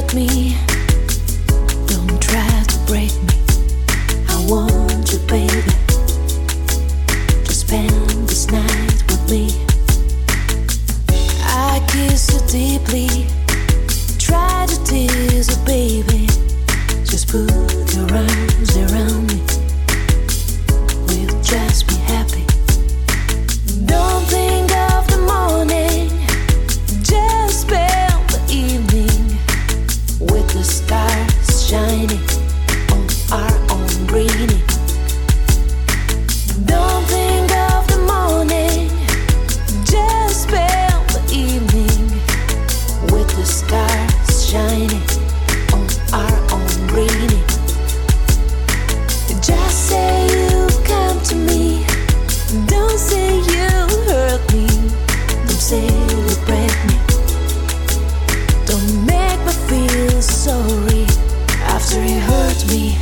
hurt me. Don't try to break me. I want you, baby, to spend this night with me. I kiss you deeply, try to tease you, baby. Just put your arms around me. We'll just be happy. Don't think of the morning, just spend the evening with the stars shining on our own greening. Don't think of the morning, just spend the evening with the stars shining on our own greening. Just say you come to me, don't say you hurt me, don't say you break me. Don't make me feel sorry after you hurt me.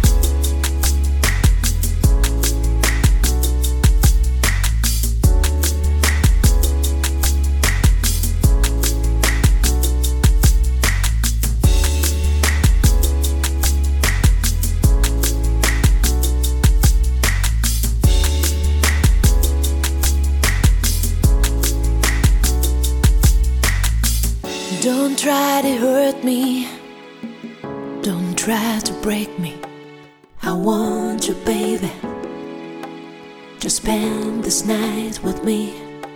Don't try to hurt me, don't try to break me. I want you, baby, to spend this night with me.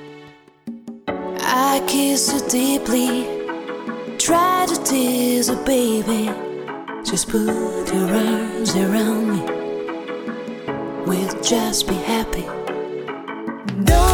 I kiss you deeply, try to tease you, baby. Just put your arms around me, we'll just be happy. Don't